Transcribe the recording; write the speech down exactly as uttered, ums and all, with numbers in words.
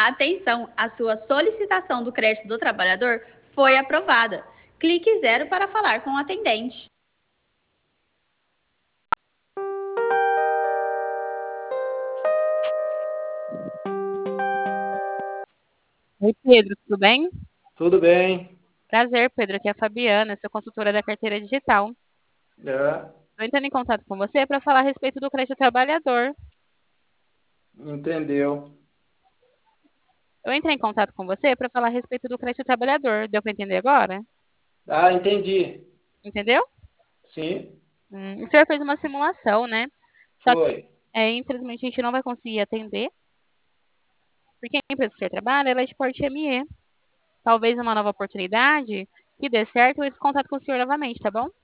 Atenção, a sua solicitação do crédito do trabalhador foi aprovada. Clique zero para falar com o atendente. Oi, Pedro, tudo bem? Tudo bem. Prazer, Pedro. Aqui é a Fabiana, sou consultora da carteira digital. É, Estou entrando em contato com você para falar a respeito do crédito trabalhador. entendeu? Eu entrei em contato com você para falar a respeito do crédito trabalhador. Deu para entender agora? Ah, entendi. Entendeu? Sim, Hum, o senhor fez uma simulação, né? Só que, foi. é, infelizmente, a gente não vai conseguir atender, porque a empresa que o senhor trabalha, ela é de porte M E. Talvez uma nova oportunidade que dê certo, eu entro em contato com o senhor novamente, tá bom?